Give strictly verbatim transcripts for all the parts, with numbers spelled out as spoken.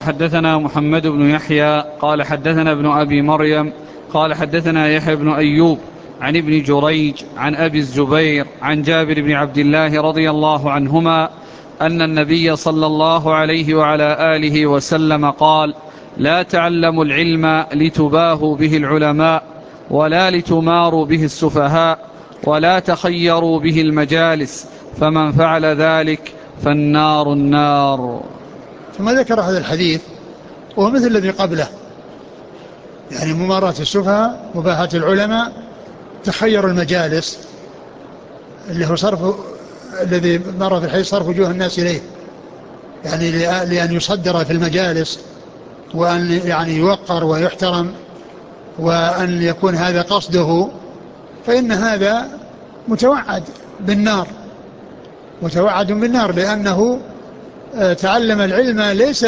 حدثنا محمد بن يحيى قال حدثنا ابن أبي مريم قال حدثنا يحيى بن أيوب عن ابن جريج عن أبي الزبير عن جابر بن عبد الله رضي الله عنهما أن النبي صلى الله عليه وعلى آله وسلم قال: لا تعلموا العلم لتباهوا به العلماء، ولا لتماروا به السفهاء، ولا تخيروا به المجالس، فمن فعل ذلك فالنار النار. ثم ذكر هذا الحديث وهو مثل الذي قبله، يعني مماراة السفهاء، مباهاة العلماء، تخير المجالس اللي هو صرف، الذي مر في الحديث صرف وجوه الناس إليه، يعني لأن يصدر في المجالس، وأن يعني يوقر ويحترم، وأن يكون هذا قصده، فإن هذا متوعد بالنار، متوعد بالنار، لأنه تعلم العلم ليس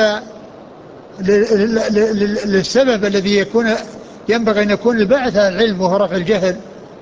للسبب الذي يكون ينبغي أن يكون الباعث على العلم، وهو رفع الجهل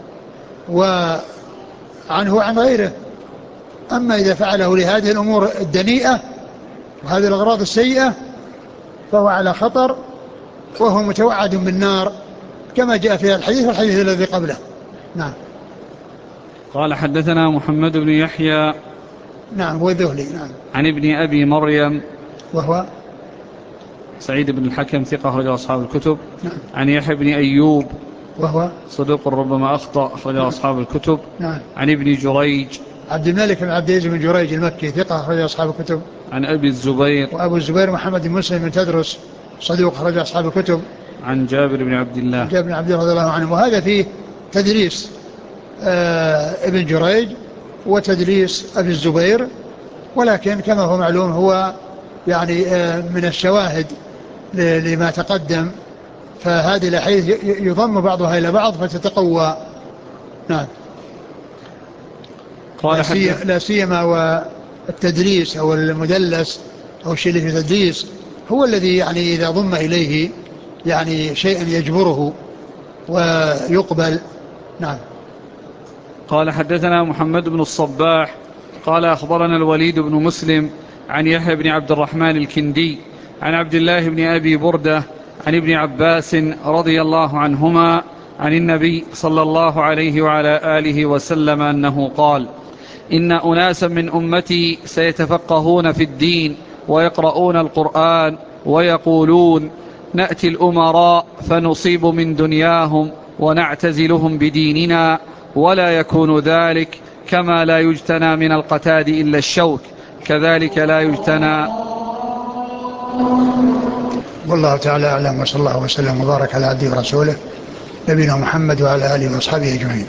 وعنه وعن غيره. أما إذا فعله لهذه الأمور الدنيئة وهذه الأغراض السيئة فهو على خطر، وهو متوعد بالنار كما جاء في الحديث والحديث الذي قبله. نعم. قال حدثنا محمد بن يحيى، نعم، هو الذهلي. نعم. عن ابن أبي مريم وهو سعيد بن الحكم ثقة أخرجه أصحاب الكتب. نعم. عن يحيى بن أيوب وهو صدوق ربما أخطأ أخرجه نعم. أصحاب الكتب. نعم. عن ابن جريج عبد الملك بن عبد العزيز بن جريج المكي ثقة أخرجه أصحاب الكتب. عن أبي الزبير وأبو الزبير محمد بن مسلم بن تدرس صدوق أخرجه أصحاب الكتب. عن جابر بن عبد الله جابر بن عبد الله رضي الله عنه. وهذا فيه تدريس آه ابن جريج وتدريس أبي الزبير، ولكن كما هو معلوم هو يعني آه من الشواهد لما تقدم، فهذه الأحاديث يضم بعضها إلى بعض فتتقوى. نعم. قال لا سيما والتدريس أو المدلس أو الشيء اللي في التدريس هو الذي يعني إذا ضم إليه يعني شيئا يجبره ويقبل. نعم. قال حدثنا محمد بن الصباح قال أخبرنا الوليد بن مسلم عن يحيى بن عبد الرحمن الكندي عن عبد الله بن أبي بردة عن ابن عباس رضي الله عنهما عن النبي صلى الله عليه وعلى آله وسلم أنه قال: إن أناسا من أمتي سيتفقهون في الدين ويقرؤون القرآن ويقولون: نأتي الأمراء فنصيب من دنياهم ونعتزلهم بديننا، ولا يكون ذلك كما لا يجتنى من القتاد إلا الشوك، كذلك لا يجتنى. والله تعالى أعلم، وصلى الله وسلم وبارك على عبده ورسوله نبينا محمد وعلى آله وأصحابه أجمعين.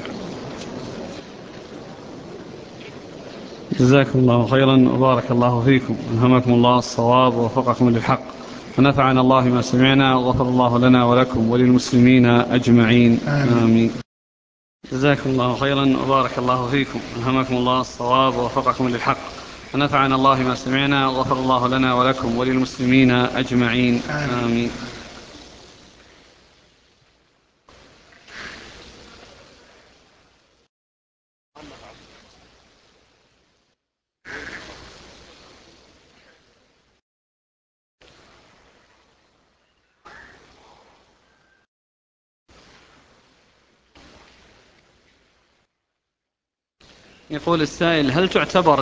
جزاكم الله خيرا وبارك الله فيكم، ألهمكم الله الصواب ووفقكم للحق، ونفعنا الله ما سمعنا، وغفر الله لنا ولكم وللمسلمين أجمعين، آمين, آمين. جزاكم الله خيرا وبارك الله فيكم، ألهمكم الله الصواب ووفقكم للحق، ونفعنا الله ما سمعنا، وغفر الله لنا ولكم وللمسلمين أجمعين، آمين, آمين. يقول السائل: هل تعتبر